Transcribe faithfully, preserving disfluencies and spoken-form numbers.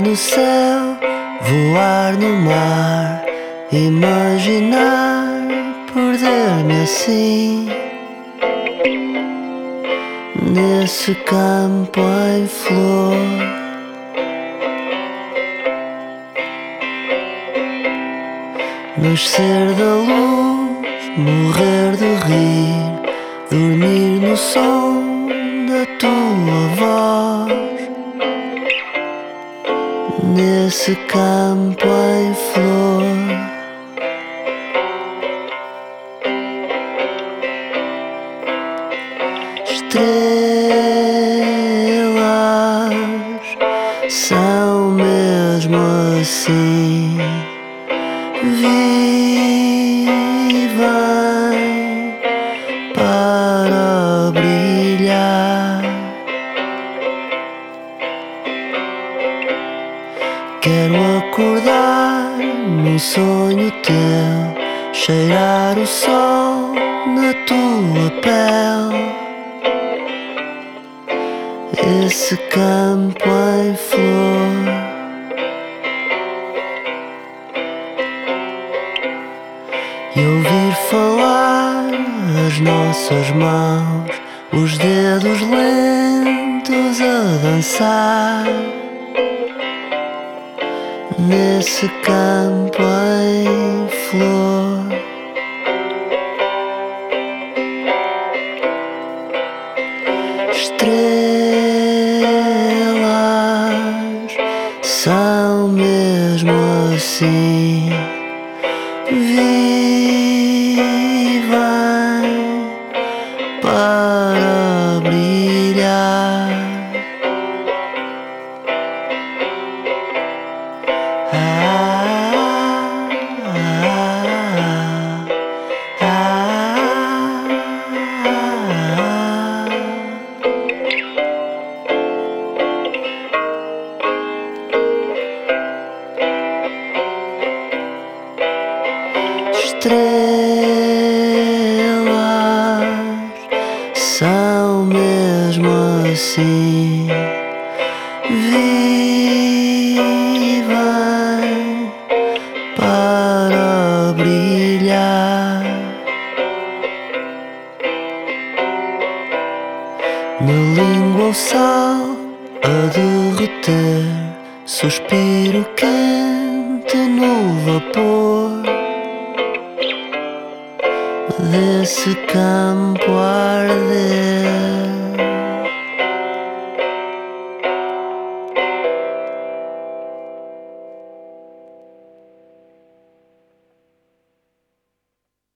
no céu, voar no mar, imaginar perder-me assim nesse campo em flor. Nascer da luz, morrer de rir, dormir no som da tua voz, nesse campo em flor. Estrelas são mesmo assim, vivem para brilhar. Quero acordar num sonho teu, cheirar o sol na tua pele, esse campo em flor. E ouvir falar as nossas mãos, os dedos lentos a dançar, nesse campo em flor. Estrelas são mesmo assim, vivem para brilhar. Ah, ah, ah, ah, Estrelas são mesmo assim, vivem para brilhar. Na língua o sal a derreter, suspiro quente no vapor, desse campo a arder.